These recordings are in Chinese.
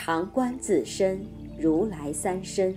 常观自身，如来三身。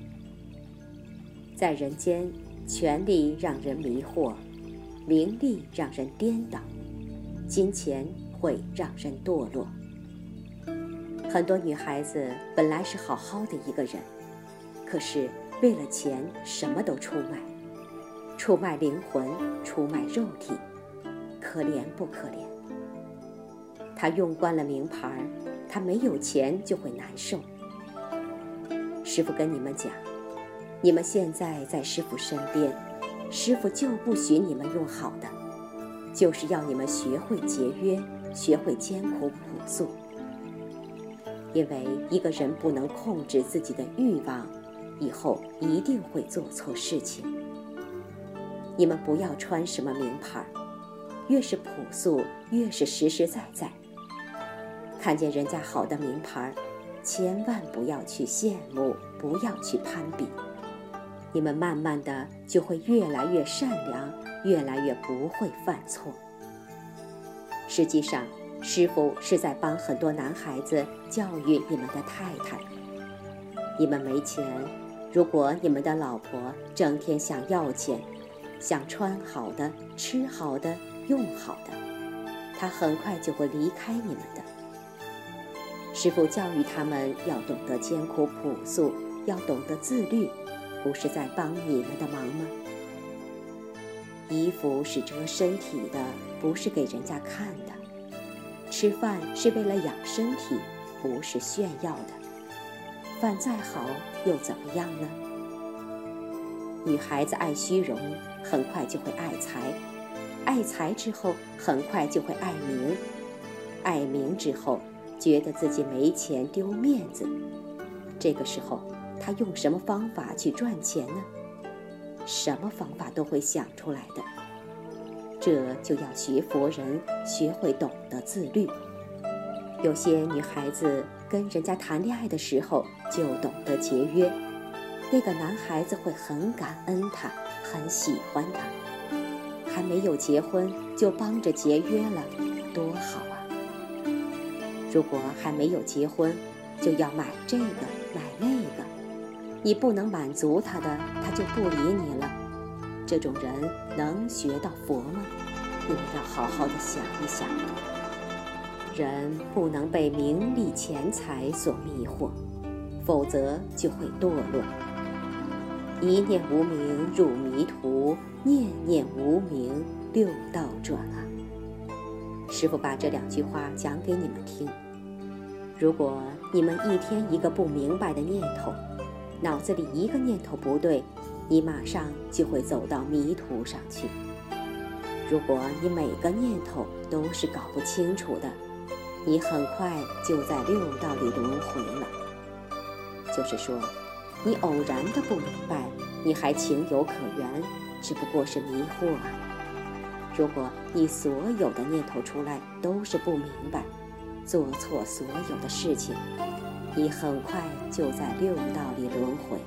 在人间，权力让人迷惑，名利让人颠倒，金钱会让人堕落。很多女孩子本来是好好的一个人，可是为了钱什么都出卖，出卖灵魂，出卖肉体，可怜不可怜？她用惯了名牌，她没有钱就会难受。师父跟你们讲，你们现在在师父身边，师父就不许你们用好的，就是要你们学会节约，学会艰苦朴素。因为一个人不能控制自己的欲望，以后一定会做错事情。你们不要穿什么名牌，越是朴素，越是实实在在。看见人家好的名牌，千万不要去羡慕，不要去攀比。你们慢慢的就会越来越善良，越来越不会犯错。实际上，师父是在帮很多男孩子教育你们的太太。你们没钱，如果你们的老婆整天想要钱，想穿好的，吃好的，用好的，她很快就会离开你们的。师父教育他们要懂得艰苦朴素，要懂得自律，不是在帮你们的忙吗？衣服是遮身体的，不是给人家看的。吃饭是为了养身体，不是炫耀的。饭再好又怎么样呢？女孩子爱虚荣，很快就会爱财，爱财之后很快就会爱名，爱名之后觉得自己没钱丢面子，这个时候她用什么方法去赚钱呢？什么方法都会想出来的。这就要学佛人，学会懂得自律。有些女孩子跟人家谈恋爱的时候就懂得节约，那个男孩子会很感恩她，很喜欢她。还没有结婚就帮着节约了，多好啊！如果还没有结婚，就要买这个买那个，你不能满足他的，他就不理你了。这种人能学到佛吗？你们要好好的想一想。人不能被名利钱财所迷惑，否则就会堕落。一念无明入迷途，念念无明六道转啊。师父把这2句话讲给你们听。如果你们一天一个不明白的念头，脑子里一个念头不对，你马上就会走到迷途上去。如果你每个念头都是搞不清楚的，你很快就在六道里轮回了。就是说，你偶然的不明白，你还情有可原，只不过是迷惑啊。如果你所有的念头出来都是不明白，做错所有的事情，你很快就在六道里轮回。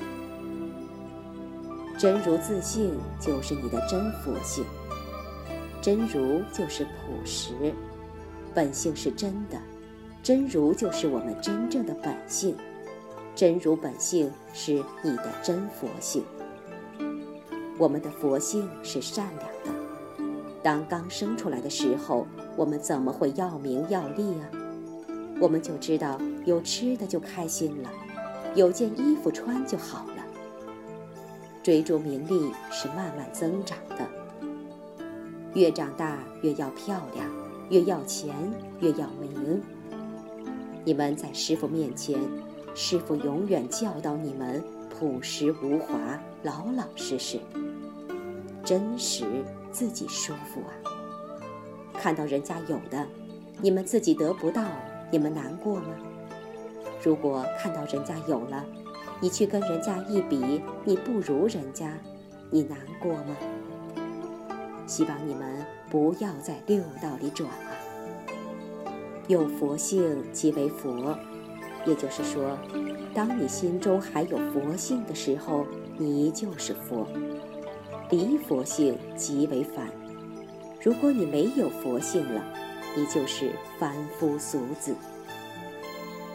真如自性就是你的真佛性，真如就是朴实，本性是真的，真如就是我们真正的本性，真如本性是你的真佛性。我们的佛性是善良的，当刚生出来的时候，我们怎么会要名要利啊？我们就知道有吃的就开心了，有件衣服穿就好了。追逐名利是慢慢增长的，越长大越要漂亮，越要钱，越要名。你们在师父面前，师父永远教导你们朴实无华，老老实实，真实自己舒服啊。看到人家有的，你们自己得不到，你们难过吗？如果看到人家有了，你去跟人家一比，你不如人家，你难过吗？希望你们不要在六道里转啊。有佛性即为佛，也就是说，当你心中还有佛性的时候，你就是佛。离佛性即为凡。如果你没有佛性了，你就是凡夫俗子。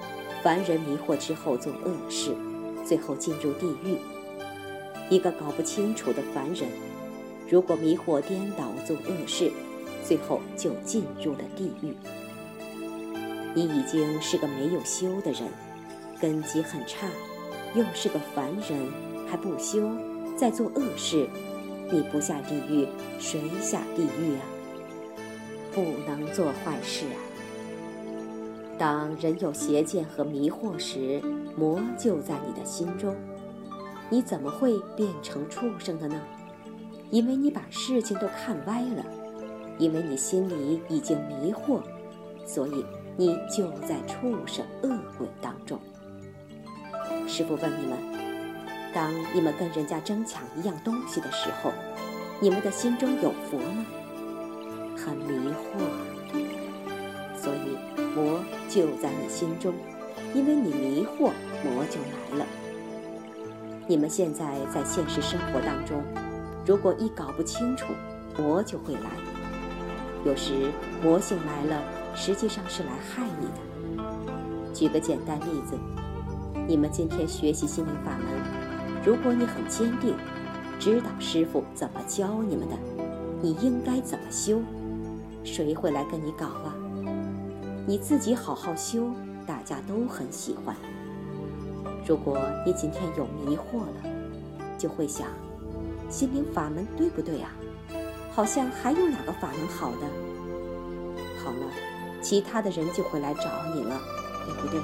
凡人迷惑之后做恶事，最后进入地狱。一个搞不清楚的凡人，如果迷惑颠倒做恶事，最后就进入了地狱。你已经是个没有修的人，根基很差，又是个凡人，还不修，再做恶事，你不下地狱，谁下地狱啊？不能做坏事啊！当人有邪见和迷惑时，魔就在你的心中，你怎么会变成畜生的呢？因为你把事情都看歪了，因为你心里已经迷惑，所以你就在畜生恶鬼当中。师父问你们，当你们跟人家争抢一样东西的时候，你们的心中有佛吗？很迷惑，所以魔就在你心中，因为你迷惑，魔就来了。你们现在在现实生活当中，如果一搞不清楚，魔就会来。有时魔性来了，实际上是来害你的。举个简单例子，你们今天学习心灵法门，如果你很坚定，知道师父怎么教你们的，你应该怎么修，谁会来跟你搞啊？你自己好好修，大家都很喜欢。如果你今天有迷惑了，就会想，心灵法门对不对啊？好像还有哪个法门好的？好了，其他的人就会来找你了，对不对？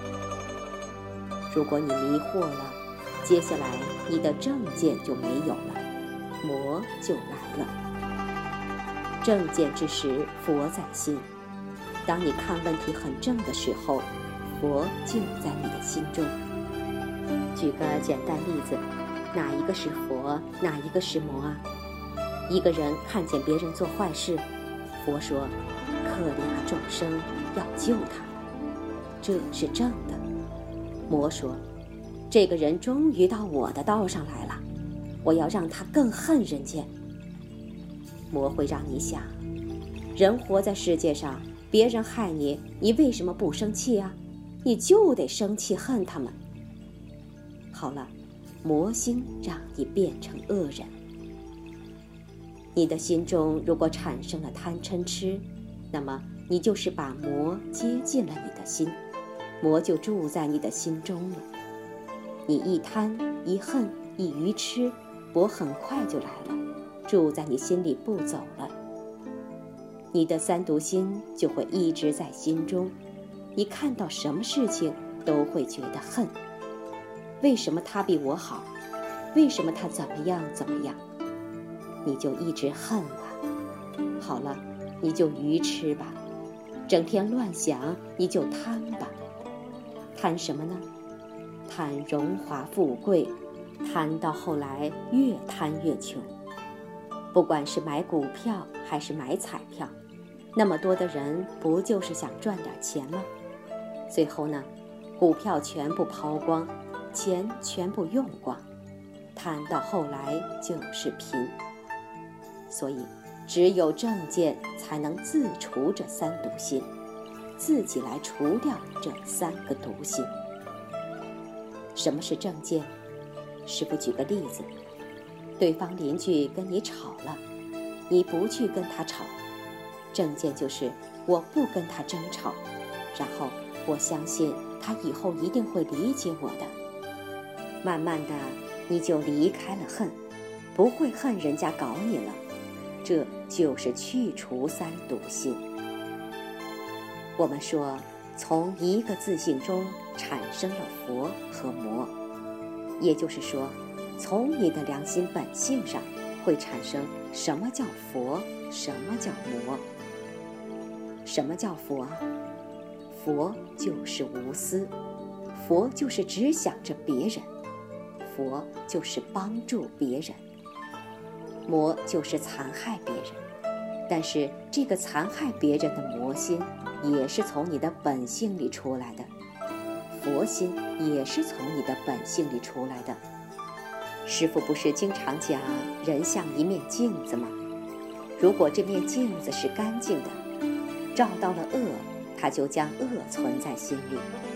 如果你迷惑了，接下来你的正见就没有了，魔就来了。正见之时，佛在心。当你看问题很正的时候，佛就在你的心中。举个简单例子，哪一个是佛，哪一个是魔啊？一个人看见别人做坏事，佛说可怜啊众生，要救他，这是正的。魔说这个人终于到我的道上来了，我要让他更恨人间。魔会让你想，人活在世界上，别人害你，你为什么不生气啊？你就得生气恨他们。好了，魔心让你变成恶人。你的心中如果产生了贪嗔痴，那么你就是把魔接进了你的心，魔就住在你的心中了。你一贪一恨一愚痴，魔很快就来了，住在你心里不走了。你的三毒心就会一直在心中，你看到什么事情都会觉得恨。为什么他比我好？为什么他怎么样怎么样？你就一直恨吧。好了，你就愚痴吧，整天乱想，你就贪吧。贪什么呢？贪荣华富贵，贪到后来越贪越穷。不管是买股票还是买彩票，那么多的人不就是想赚点钱吗？最后呢，股票全部抛光，钱全部用光，贪到后来就是贫。所以只有正见才能自除这三毒心，自己来除掉这三个毒心。什么是正见？师父举个例子，对方邻居跟你吵了，你不去跟他吵，正见就是我不跟他争吵，然后我相信他以后一定会理解我的。慢慢的你就离开了恨，不会恨人家搞你了，这就是去除三毒心。我们说从一个自性中产生了佛和魔，也就是说从你的良心本性上会产生什么叫佛，什么叫魔。什么叫佛啊？佛就是无私，佛就是只想着别人，佛就是帮助别人，魔就是残害别人。但是这个残害别人的魔心也是从你的本性里出来的，佛心也是从你的本性里出来的。师父不是经常讲人像一面镜子吗？如果这面镜子是干净的，照到了恶，它就将恶存在心里；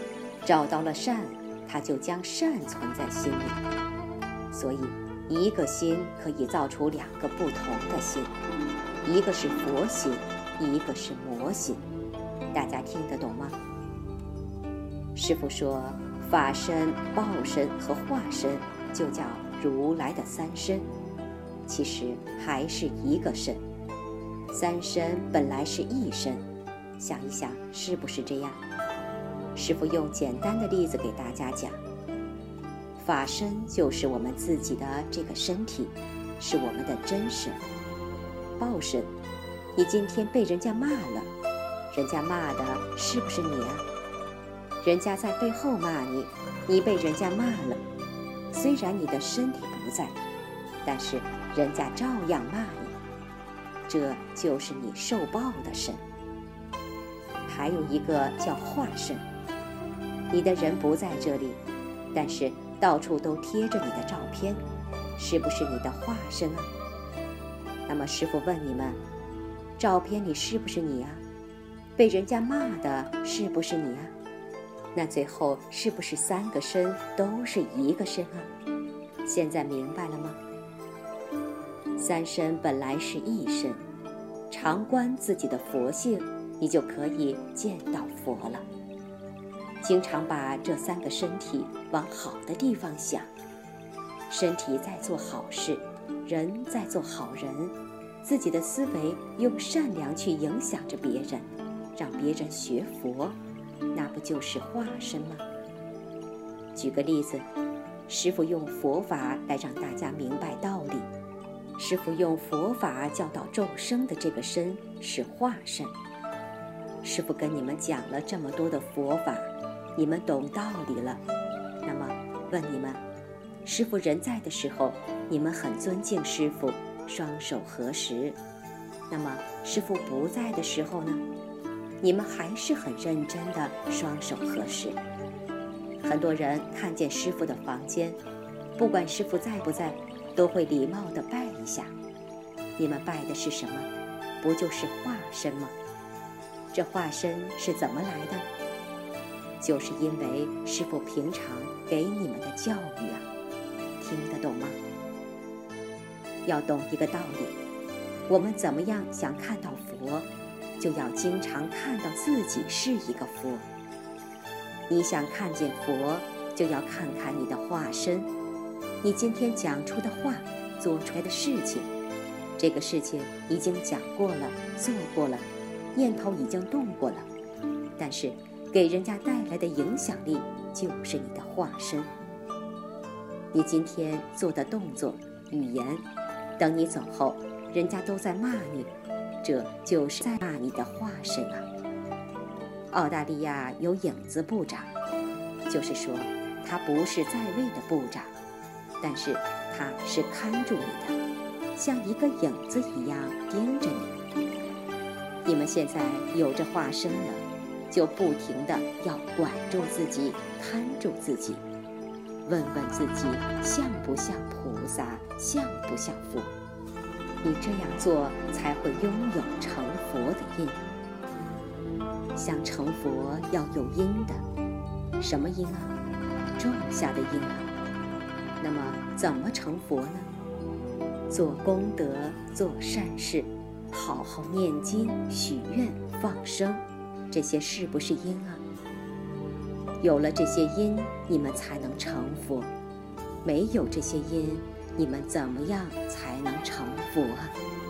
找到了善，他就将善存在心里。所以一个心可以造出两个不同的心，一个是佛心，一个是魔心。大家听得懂吗？师父说，法身、报身和化身就叫如来的三身，其实还是一个身。三身本来是一身，想一想是不是这样？师父用简单的例子给大家讲，法身就是我们自己的这个身体，是我们的真身。报身，你今天被人家骂了，人家骂的是不是你啊？人家在背后骂你，你被人家骂了，虽然你的身体不在，但是人家照样骂你，这就是你受报的身。还有一个叫化身，你的人不在这里，但是到处都贴着你的照片，是不是你的化身啊？那么师父问你们，照片里是不是你啊？被人家骂的是不是你啊？那最后是不是三个身都是一个身啊？现在明白了吗？三身本来是一身，常观自己的佛性，你就可以见到佛了。经常把这三个身体往好的地方想，身体在做好事，人在做好人，自己的思维用善良去影响着别人，让别人学佛，那不就是化身吗？举个例子，师父用佛法来让大家明白道理。师父用佛法教导众生的这个身是化身。师父跟你们讲了这么多的佛法，你们懂道理了。那么问你们，师父人在的时候，你们很尊敬师父，双手合十。那么师父不在的时候呢？你们还是很认真的双手合十。很多人看见师父的房间，不管师父在不在，都会礼貌地拜一下。你们拜的是什么？不就是化身吗？这化身是怎么来的？就是因为师父平常给你们的教育啊，听得懂吗？要懂一个道理，我们怎么样想看到佛，就要经常看到自己是一个佛。你想看见佛，就要看看你的化身。你今天讲出的话，做出来的事情，这个事情已经讲过了，做过了，念头已经动过了，但是给人家带来的影响力就是你的化身。你今天做的动作、语言，等你走后，人家都在骂你，这就是在骂你的化身啊。澳大利亚有影子部长，就是说他不是在位的部长，但是他是看住你的，像一个影子一样盯着你。你们现在有着化身了，就不停地要管住自己，看住自己，问问自己像不像菩萨，像不像佛。你这样做才会拥有成佛的因。想成佛要有因的，什么因啊？种下的因啊。那么怎么成佛呢？做功德，做善事，好好念经、许愿、放生，这些是不是因啊？有了这些因，你们才能成佛。没有这些因，你们怎么样才能成佛啊？